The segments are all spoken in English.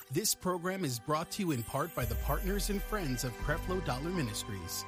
This program is brought to you in part by the partners and friends of Creflo Dollar Ministries.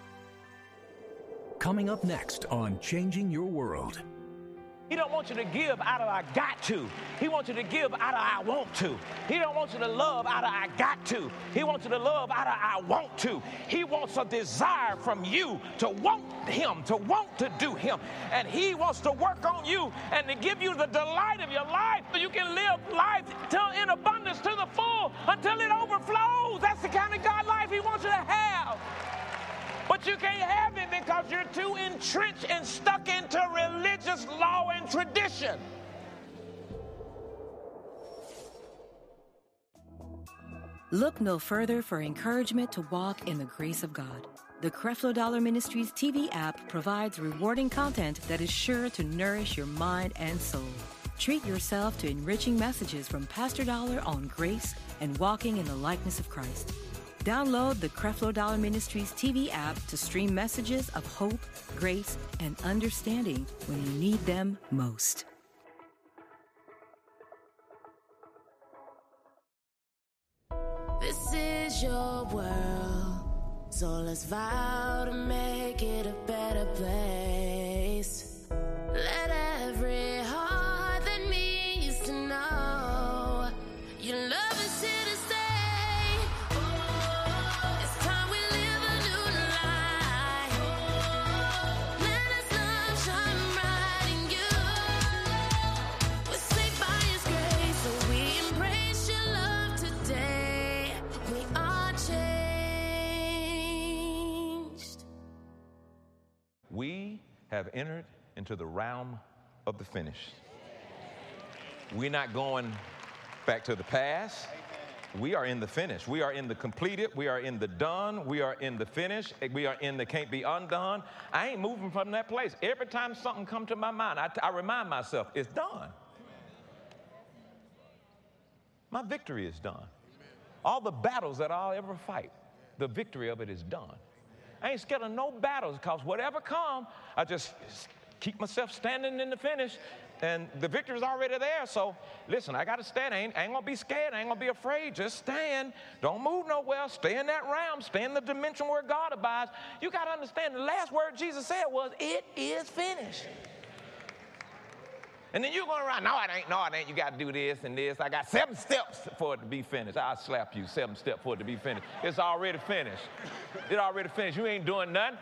Coming up next on Changing Your World. He don't want you to give out of I got to. He wants you to give out of I want to. He don't want you to love out of I got to. He wants you to love out of I want to. He wants a desire from you to want him, to want to do him. And he wants to work on you and to give you the delight of your life so you can live life in abundance to the full until it overflows. That's the kind of God life he wants you to have. But you can't have it because you're too entrenched and stuck into religious law and tradition. Look no further for encouragement to walk in the grace of God. The Creflo Dollar Ministries TV app provides rewarding content that is sure to nourish your mind and soul. Treat yourself to enriching messages from Pastor Dollar on grace and walking in the likeness of Christ. Download the Creflo Dollar Ministries TV app to stream messages of hope, grace, and understanding when you need them most. This is your world, so let's vow to make it a better place. Let every heart that needs to know your love is here to stay. It's time we live a new life. Let us love shine bright in you. We're saved by His grace, so we embrace your love today. We are changed. We have entered into the realm of the finished. We're not going back to the past. We are in the finish. We are in the completed. We are in the done. We are in the finish. We are in the can't be undone. I ain't moving from that place. Every time something comes to my mind, I remind myself, it's done. My victory is done. All the battles that I'll ever fight, the victory of it is done. I ain't scared of no battles because whatever comes, I just keep myself standing in the finish, and the victory is already there. So listen, I got to stand. I ain't going to be scared. I ain't going to be afraid. Just stand. Don't move nowhere. Stay in that realm. Stay in the dimension where God abides. You got to understand the last word Jesus said was, it is finished. And then you're going around, no, it ain't. You got to do this and this. I got 7 steps for it to be finished. I'll slap you, 7 steps for it to be finished. It's already finished. It already finished. You ain't doing nothing.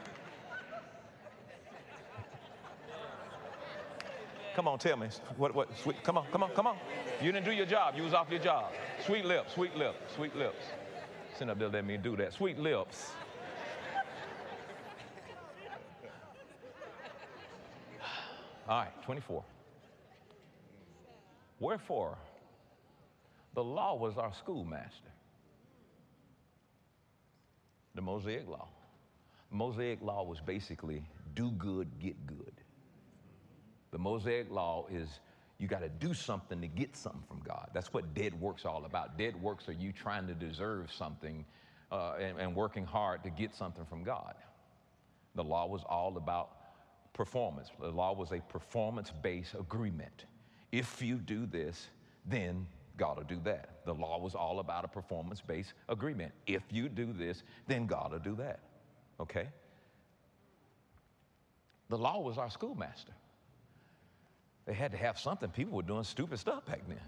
Come on, tell me. What, sweet, come on. You didn't do your job. You was off your job. Sweet lips. Sitting up there letting me do that. Sweet lips. All right, 24. Wherefore, the law was our schoolmaster. The Mosaic law. The Mosaic law was basically do good, get good. The Mosaic law is you got to do something to get something from God. That's what dead works all about. Dead works are you trying to deserve something and working hard to get something from God. The law was all about performance. The law was a performance-based agreement. If you do this, then God will do that. The law was all about a performance-based agreement. If you do this, then God will do that. Okay? The law was our schoolmaster. They had to have something. People were doing stupid stuff back then.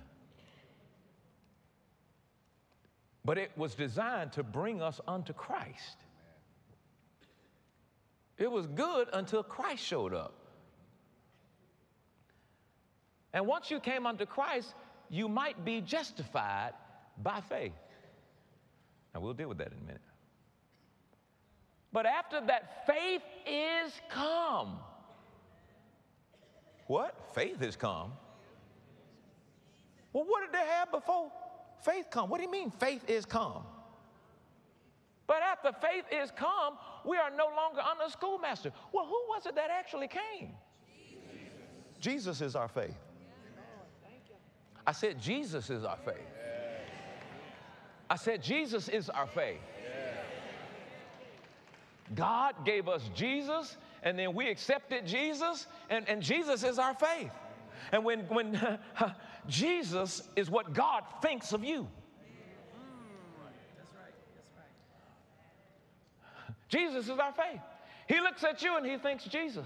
But it was designed to bring us unto Christ. It was good until Christ showed up. And once you came unto Christ, you might be justified by faith. Now, we'll deal with that in a minute. But after that, faith is come. What? Faith is come. Well, what did they have before faith come? What do you mean faith is come? But after faith is come, we are no longer under a schoolmaster. Well, who was it that actually came? Jesus is our faith. I said Jesus is our faith. I said Jesus is our faith. God gave us Jesus, and then we accepted Jesus, and Jesus is our faith. And when Jesus is what God thinks of you. Jesus is our faith. He looks at you and he thinks Jesus.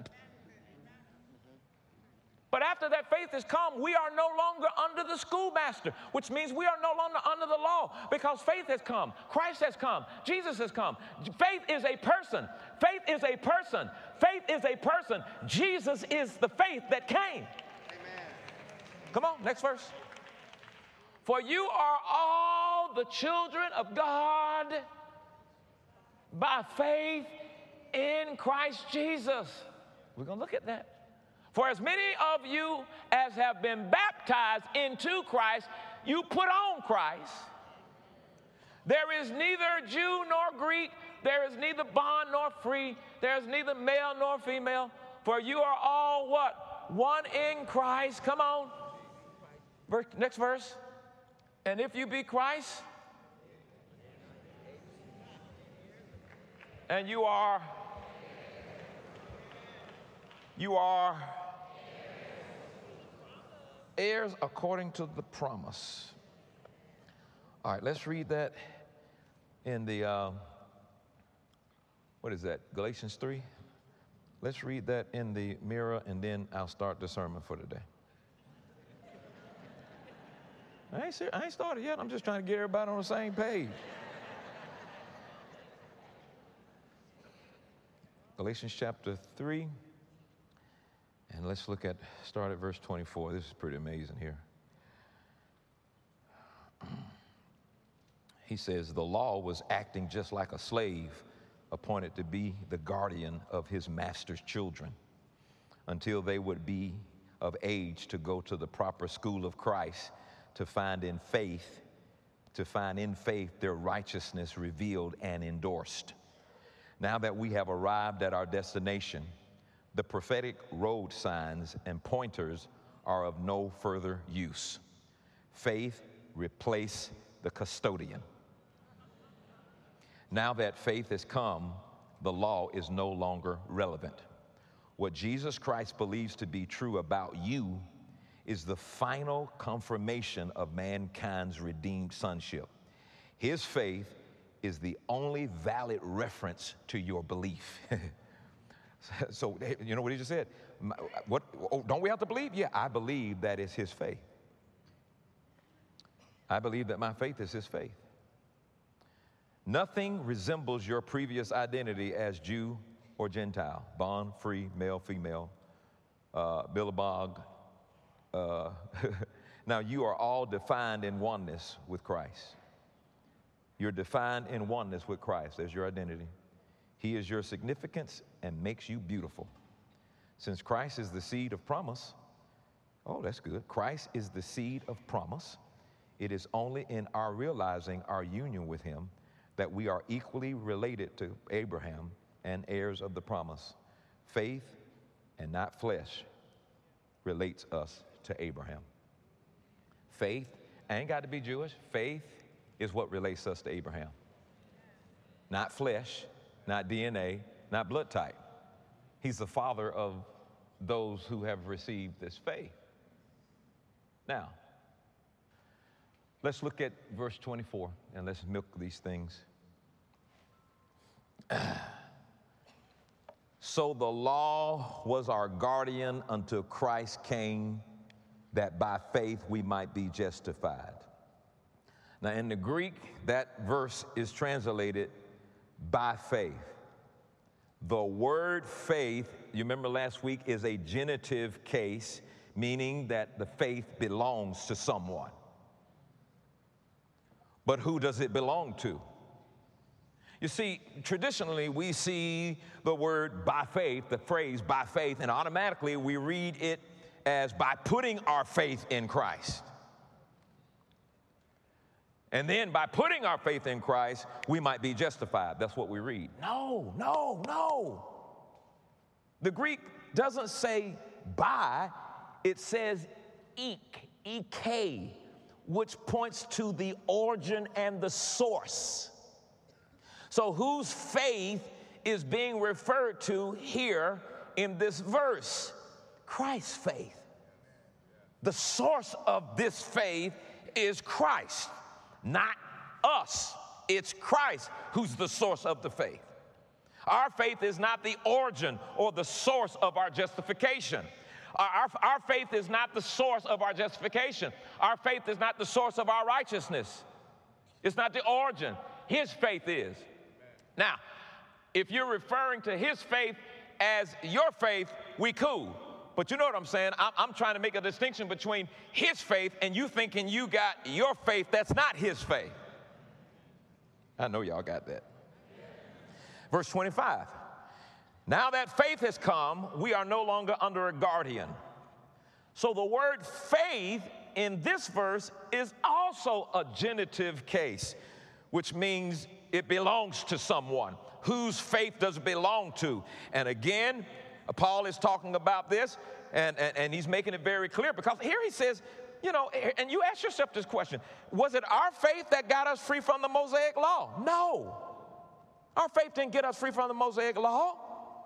But after that faith has come, we are no longer under the schoolmaster, which means we are no longer under the law, because faith has come. Christ has come. Jesus has come. Faith is a person. Faith is a person. Faith is a person. Jesus is the faith that came. Amen. Come on, next verse. For you are all the children of God by faith in Christ Jesus. We're going to look at that. For as many of you as have been baptized into Christ, you put on Christ. There is neither Jew nor Greek, there is neither bond nor free, there is neither male nor female, for you are all what? One in Christ. Come on. Next verse. And if you be Christ, and you are heirs according to the promise. All right, let's read that in the, what is that, Galatians 3? Let's read that in the mirror, and then I'll start the sermon for today. I ain't started yet. I'm just trying to get everybody on the same page. Galatians chapter 3. And let's start at verse 24. This is pretty amazing here. He says, the law was acting just like a slave appointed to be the guardian of his master's children until they would be of age to go to the proper school of Christ to find in faith their righteousness revealed and endorsed. Now that we have arrived at our destination, the prophetic road signs and pointers are of no further use. Faith replaced the custodian. Now that faith has come, the law is no longer relevant. What Jesus Christ believes to be true about you is the final confirmation of mankind's redeemed sonship. His faith is the only valid reference to your belief. So, you know what he just said? Don't we have to believe? Yeah, I believe that is his faith. I believe that my faith is his faith. Nothing resembles your previous identity as Jew or Gentile, bond, free, male, female, Billabong. Now, you are all defined in oneness with Christ. You're defined in oneness with Christ as your identity. He is your significance and makes you beautiful. Since Christ is the seed of promise, oh, that's good. Christ is the seed of promise. It is only in our realizing our union with him that we are equally related to Abraham and heirs of the promise. Faith and not flesh relates us to Abraham. Faith ain't got to be Jewish. Faith is what relates us to Abraham. Not flesh, not DNA, not blood type. He's the father of those who have received this faith. Now, let's look at verse 24 and let's milk these things. So the law was our guardian until Christ came, that by faith we might be justified. Now in the Greek, that verse is translated by faith. The word faith, you remember last week, is a genitive case, meaning that the faith belongs to someone. But who does it belong to? You see, traditionally we see the word by faith, the phrase by faith, and automatically we read it as by putting our faith in Christ. And then by putting our faith in Christ, we might be justified. That's what we read. No. The Greek doesn't say by, it says ek, which points to the origin and the source. So whose faith is being referred to here in this verse? Christ's faith. The source of this faith is Christ, not us. It's Christ who's the source of the faith. Our faith is not the origin or the source of our justification. Our faith is not the source of our justification. Our faith is not the source of our righteousness. It's not the origin. His faith is. Now, if you're referring to his faith as your faith, we cool. But you know what I'm saying? I'm trying to make a distinction between his faith and you thinking you got your faith that's not his faith. I know y'all got that. Verse 25. Now that faith has come, we are no longer under a guardian. So the word faith in this verse is also a genitive case, which means it belongs to someone. Whose faith does it belong to? And again, Paul is talking about this, and he's making it very clear, because here he says, you know, and you ask yourself this question, was it our faith that got us free from the Mosaic law? No. Our faith didn't get us free from the Mosaic law.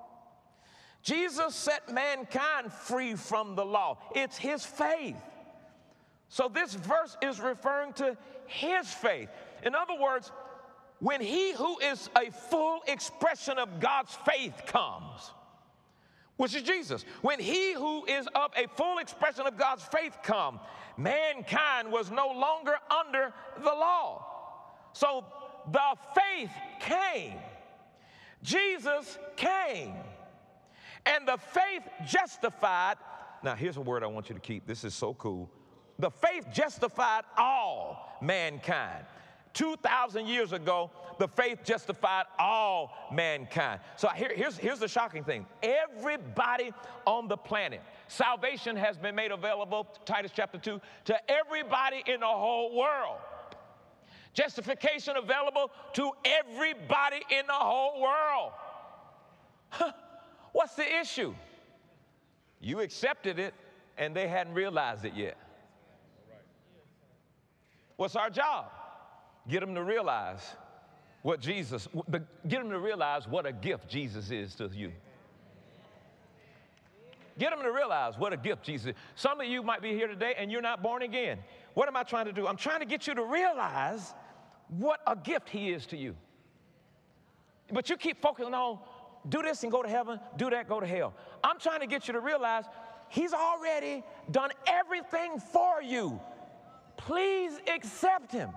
Jesus set mankind free from the law. It's his faith. So this verse is referring to his faith. In other words, when he who is a full expression of God's faith comes, which is Jesus, when he who is of a full expression of God's faith come, mankind was no longer under the law. So the faith came. Jesus came. And the faith justified. Now, here's a word I want you to keep. This is so cool. The faith justified all mankind. 2,000 years ago, the faith justified all mankind. So here's the shocking thing. Everybody on the planet, salvation has been made available, Titus chapter 2, to everybody in the whole world. Justification available to everybody in the whole world. What's the issue? You accepted it, and they hadn't realized it yet. What's our job? Get them to realize what a gift Jesus is to you. Get them to realize what a gift Jesus is. Some of you might be here today and you're not born again. What am I trying to do? I'm trying to get you to realize what a gift he is to you. But you keep focusing on do this and go to heaven, do that, go to hell. I'm trying to get you to realize he's already done everything for you. Please accept him.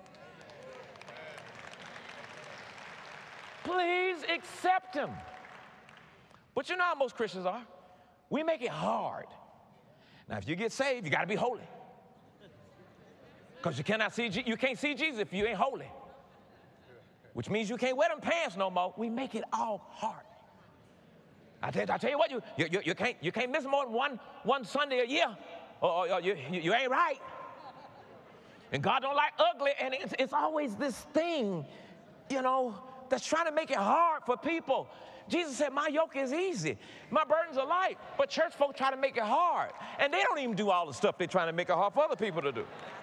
Please accept him. But you know how most Christians are. We make it hard. Now, if you get saved, you got to be holy. Because you can't see Jesus if you ain't holy. Which means you can't wear them pants no more. We make it all hard. I tell you what, you can't miss more than one Sunday a year, or you ain't right. And God don't like ugly, and it's always this thing, you know, that's trying to make it hard for people. Jesus said, my yoke is easy, my burdens are light. But church folk try to make it hard, and they don't even do all the stuff they're trying to make it hard for other people to do.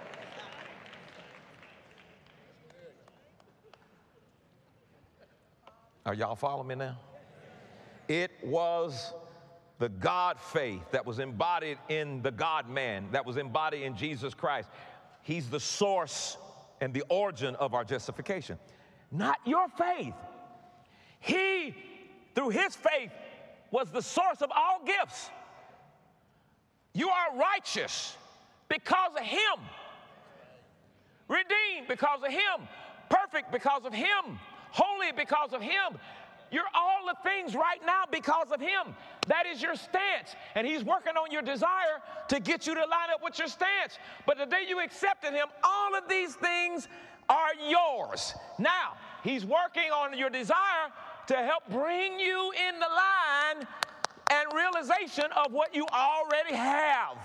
Are y'all following me now? It was the God faith that was embodied in the God-man, that was embodied in Jesus Christ. He's the source and the origin of our justification, not your faith. He, through his faith, was the source of all gifts. You are righteous because of him, redeemed because of him, perfect because of him, holy because of him. You're all the things right now because of him. That is your stance. And he's working on your desire to get you to line up with your stance. But the day you accepted him, all of these things are yours. Now, he's working on your desire to help bring you in the line and realization of what you already have.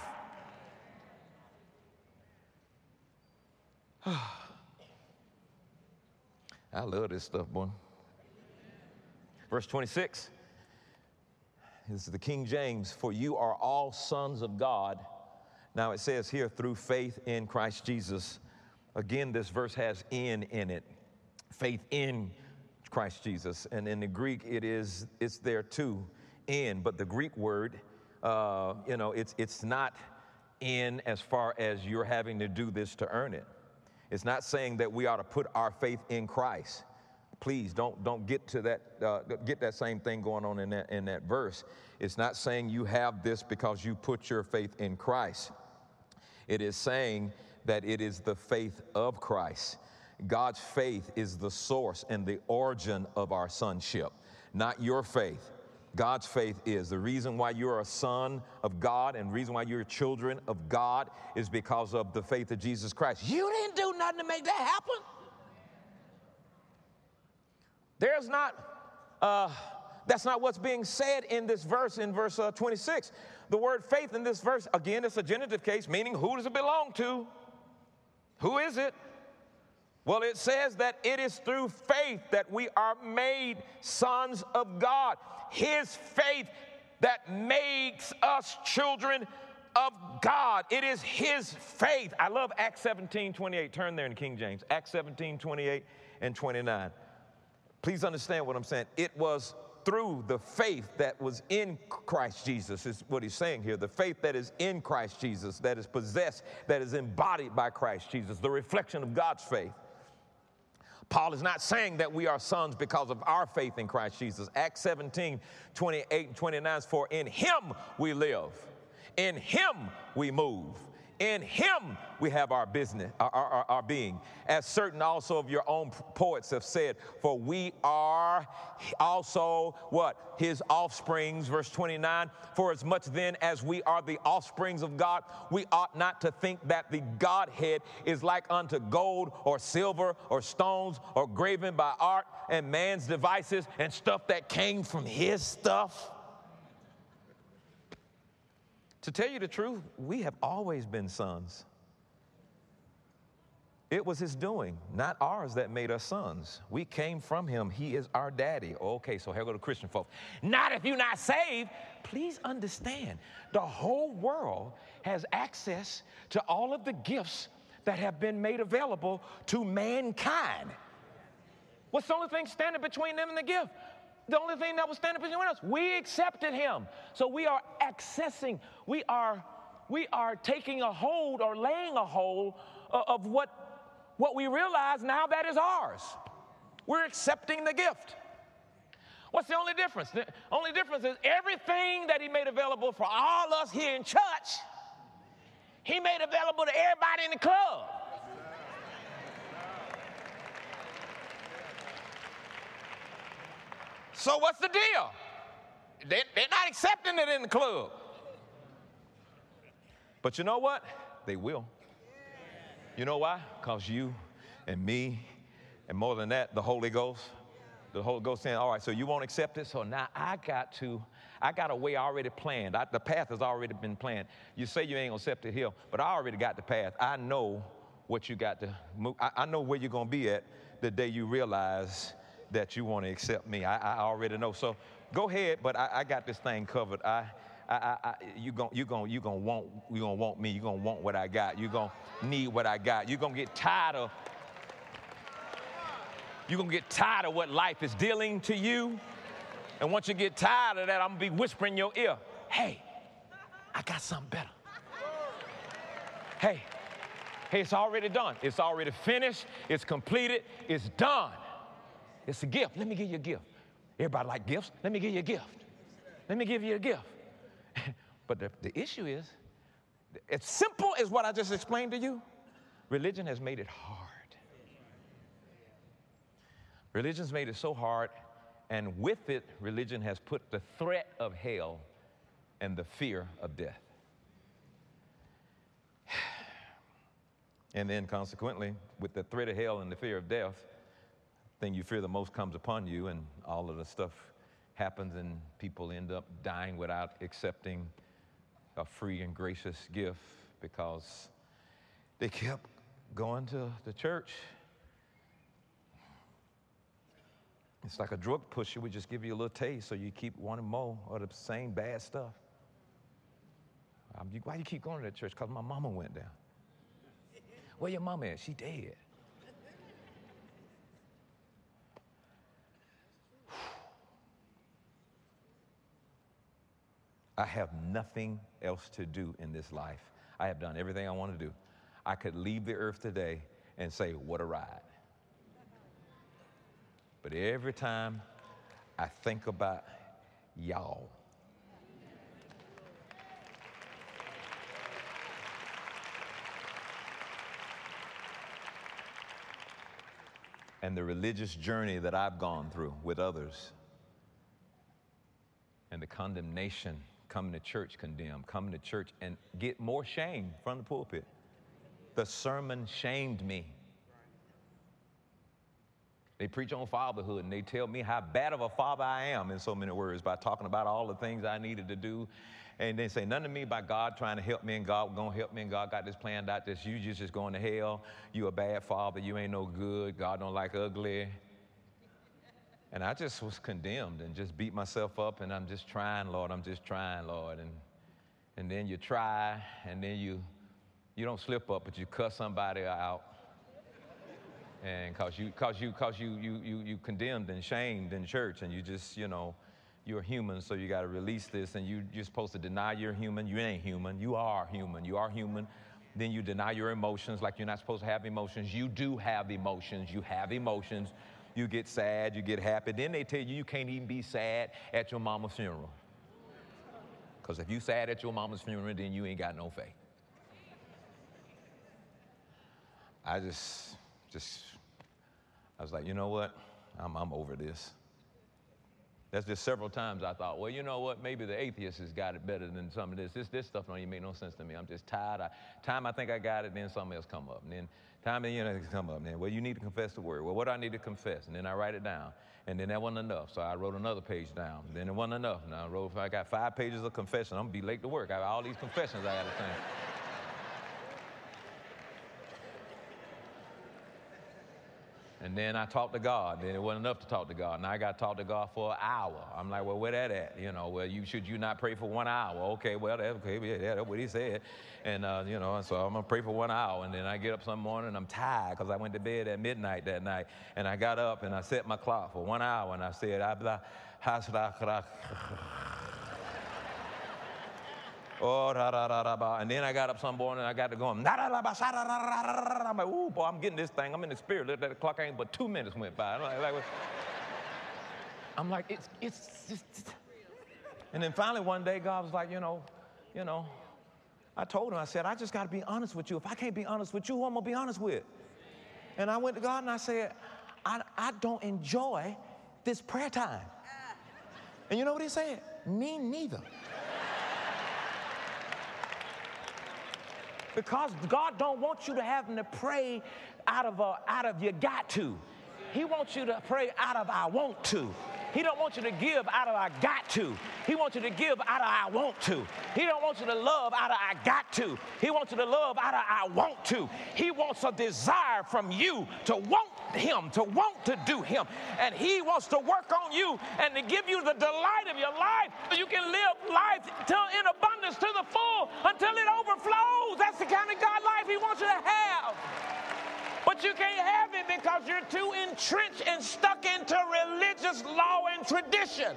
I love this stuff, boy. Verse 26, this is the King James, for you are all sons of God. Now it says here, through faith in Christ Jesus. Again, this verse has in it, faith in Christ Jesus. And in the Greek, it's there too, in. But the Greek word, it's not in as far as you're having to do this to earn it. It's not saying that we ought to put our faith in Christ. Please don't get to that, get that same thing going on in that verse. It's not saying you have this because you put your faith in Christ. It is saying that it is the faith of Christ. God's faith is the source and the origin of our sonship, not your faith. God's faith is. The reason why you're a son of God and the reason why you're children of God is because of the faith of Jesus Christ. You didn't do nothing to make that happen. There's not, that's not what's being said in this verse, in verse 26. The word faith in this verse, again, it's a genitive case, meaning who does it belong to? Who is it? Well, it says that it is through faith that we are made sons of God. His faith that makes us children of God. It is his faith. I love Acts 17:28. Turn there in King James. Acts 17:28 and 29. Please understand what I'm saying. It was through the faith that was in Christ Jesus, is what he's saying here. The faith that is in Christ Jesus, that is possessed, that is embodied by Christ Jesus, the reflection of God's faith. Paul is not saying that we are sons because of our faith in Christ Jesus. Acts 17:28 and 29 is for in him we live, in him we move, in him we have our business, our being. As certain also of your own poets have said, for we are also what? His offsprings, verse 29. For as much then as we are the offsprings of God, we ought not to think that the Godhead is like unto gold or silver or stones or graven by art and man's devices and stuff that came from his stuff. To tell you the truth, we have always been sons. It was his doing, not ours, that made us sons. We came from him. He is our daddy. Okay, so here go the Christian folks. Not if you're not saved. Please understand, the whole world has access to all of the gifts that have been made available to mankind. What's the only thing standing between them and the gift? The only thing that was standing between us, we accepted him. So we are accessing, we are taking a hold or laying a hold of what we realize now that is ours. We're accepting the gift. What's the only difference? The only difference is everything that he made available for all us here in church, he made available to everybody in the club. So what's the deal? They're not accepting it in the club. But you know what? They will. You know why? Because you and me, and more than that, the Holy Ghost saying, all right, so you won't accept it? So now I got a way already planned. The path has already been planned. You say you ain't gonna accept it here, but I already got the path. I know what you got to move. I know where you're gonna be at the day you realize that you want to accept me. I already know. So go ahead, but I got this thing covered. You gonna want me. You gonna want what I got. You gonna need what I got. You gonna get tired of what life is dealing to you. And once you get tired of that, I'm gonna be whispering in your ear, hey, I got something better. Hey, it's already done. It's already finished. It's completed. It's done. It's a gift. Let me give you a gift. Everybody like gifts. Let me give you a gift. Let me give you a gift. But the issue is, as simple as what I just explained to you, religion has made it hard. Religion's made it so hard, and with it, religion has put the threat of hell and the fear of death. And then consequently, with the threat of hell and the fear of death, thing you fear the most comes upon you, and all of the stuff happens, and people end up dying without accepting a free and gracious gift because they kept going to the church. It's like a drug pusher. We just give you a little taste so you keep wanting more of the same bad stuff. Why do you keep going to that church? Because my mama went there. Where your mama at? She dead. I have nothing else to do in this life. I have done everything I want to do. I could leave the earth today and say, what a ride. But every time I think about y'all, and the religious journey that I've gone through with others, and the condemnation, coming to church condemned, coming to church and get more shame from the pulpit. The sermon shamed me. They preach on fatherhood, and they tell me how bad of a father I am in so many words by talking about all the things I needed to do. And they say nothing to me about God trying to help me, and God going to help me, and God got this planned out, this you just going to hell. You a bad father. You ain't no good. God don't like ugly. And I just was condemned and just beat myself up, and I'm just trying, Lord. I'm just trying, Lord. And then you try, and then you don't slip up, but you cuss somebody out. And cause you condemned and shamed in church, and you just, you're human, so you got to release this, and you're supposed to deny you're human. You ain't human. You are human. You are human. Then you deny your emotions like you're not supposed to have emotions. You do have emotions. You have emotions. You get sad. You get happy. Then they tell you can't even be sad at your mama's funeral. Because if you sad at your mama's funeral, then you ain't got no faith. I was like, you know what? I'm over this. That's just several times I thought, well, you know what? Maybe the atheist has got it better than some of this. This stuff don't even make no sense to me. I'm just tired. Time I think I got it, then something else come up. And then time, it come up. And then, well, you need to confess the word. Well, what do I need to confess? And then I write it down. And then that wasn't enough. So I wrote another page down. And then it wasn't enough. And I got 5 pages of confession. I'm going to be late to work. I have all these confessions I got to say. And then I talked to God. Then it wasn't enough to talk to God. Now I got to talk to God for an hour. I'm like, well, where that at? Well, should you not pray for 1 hour? Okay, well, that's what he said. And, so I'm going to pray for 1 hour. And then I get up some morning and I'm tired because I went to bed at midnight that night. And I got up and I set my clock for 1 hour. And I said, and then I got up some morning and I got to go. I'm like, ooh, boy, I'm getting this thing. I'm in the spirit. Look, that clock ain't but 2 minutes went by. I'm like, it's just. And then finally one day God was like, I told him, I said, I just got to be honest with you. If I can't be honest with you, who I'm going to be honest with? And I went to God and I said, I don't enjoy this prayer time. And you know what he said? Me neither. Because God don't want you to have to pray out of you got to. He wants you to pray out of I want to. He don't want you to give out of I got to. He wants you to give out of I want to. He don't want you to love out of I got to. He wants you to love out of I want to. He wants a desire from you to want him, to want to do him. And he wants to work on you and to give you the delight of your life so you can live life in abundance to the full until it overflows. That's the kind of God life he wants you to have. But you can't have it because you're too entrenched and stuck into religious law and tradition.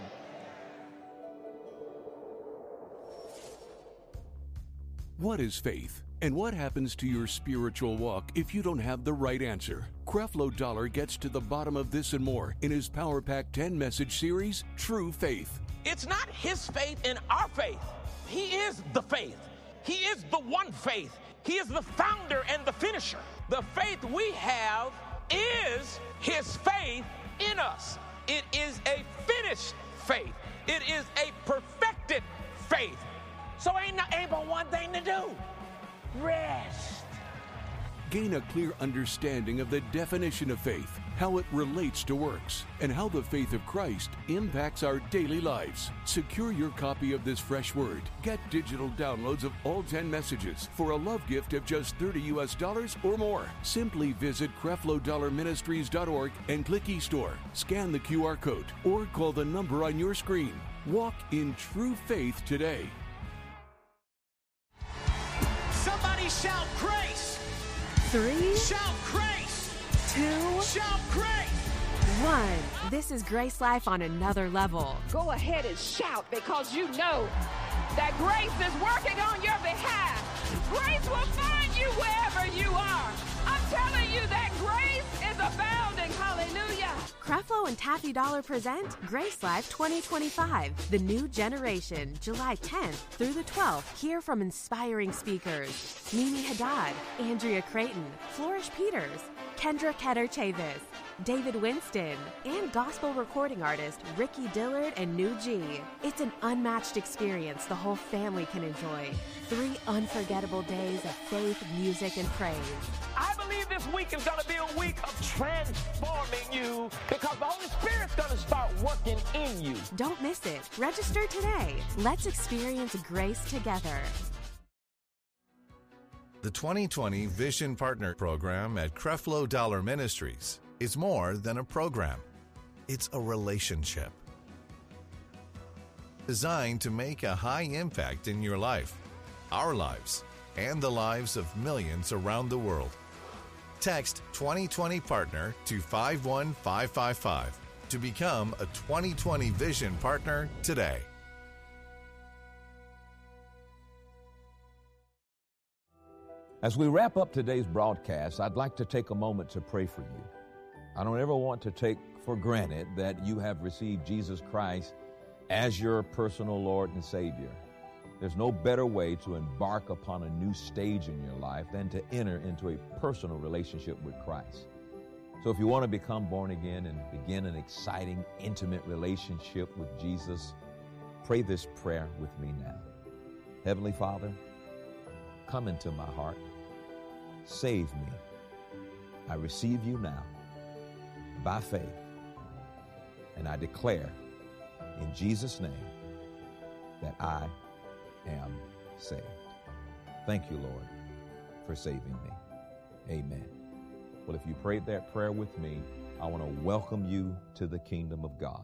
What is faith? And what happens to your spiritual walk if you don't have the right answer? Creflo Dollar gets to the bottom of this and more in his Power Pack 10 message series, True Faith. It's not his faith and our faith. He is the faith. He is the one faith. He is the founder and the finisher. The faith we have is his faith in us. It is a finished faith. It is a perfected faith. So ain't but one thing to do. Rest. Gain a clear understanding of the definition of faith, how it relates to works, and how the faith of Christ impacts our daily lives. Secure your copy of this fresh word. Get digital downloads of all 10 messages for a love gift of just $30 or more. Simply visit CrefloDollarMinistries.org and click eStore. Scan the QR code or call the number on your screen. Walk in true faith today. Somebody shout grace. 3, Shout grace. 2, Shout grace. 1. This is Grace Life on another level. Go ahead and shout because you know that grace is working on your behalf. Grace will find you wherever you are. I'm telling you that grace is abounding. Hallelujah. Creflo and Taffy Dollar present Grace Life 2025, the new generation, July 10th through the 12th. Hear from inspiring speakers: Mimi Haddad, Andrea Creighton, Flourish Peters, Kendra Ketter-Chavis, David Winston, and gospel recording artist Ricky Dillard and New G. It's an unmatched experience the whole family can enjoy. 3 unforgettable days of faith, music, and praise. I believe this week is going to be a week of transforming you because the Holy Spirit's going to start working in you. Don't miss it. Register today. Let's experience grace together. The 2020 Vision Partner Program at Creflo Dollar Ministries is more than a program. It's a relationship designed to make a high impact in your life, our lives, and the lives of millions around the world. Text 2020 Partner to 51555 to become a 2020 Vision Partner today. As we wrap up today's broadcast, I'd like to take a moment to pray for you. I don't ever want to take for granted that you have received Jesus Christ as your personal Lord and Savior. There's no better way to embark upon a new stage in your life than to enter into a personal relationship with Christ. So if you want to become born again and begin an exciting, intimate relationship with Jesus, pray this prayer with me now. Heavenly Father, come into my heart. Save me. I receive you now by faith, and I declare in Jesus' name that I am saved. Thank you, Lord, for saving me. Amen. Well, if you prayed that prayer with me, I want to welcome you to the kingdom of God.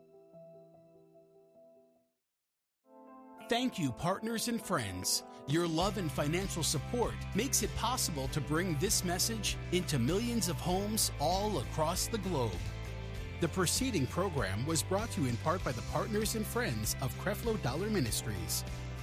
Thank you, partners and friends. Your love and financial support makes it possible to bring this message into millions of homes all across the globe. The preceding program was brought to you in part by the partners and friends of Creflo Dollar Ministries.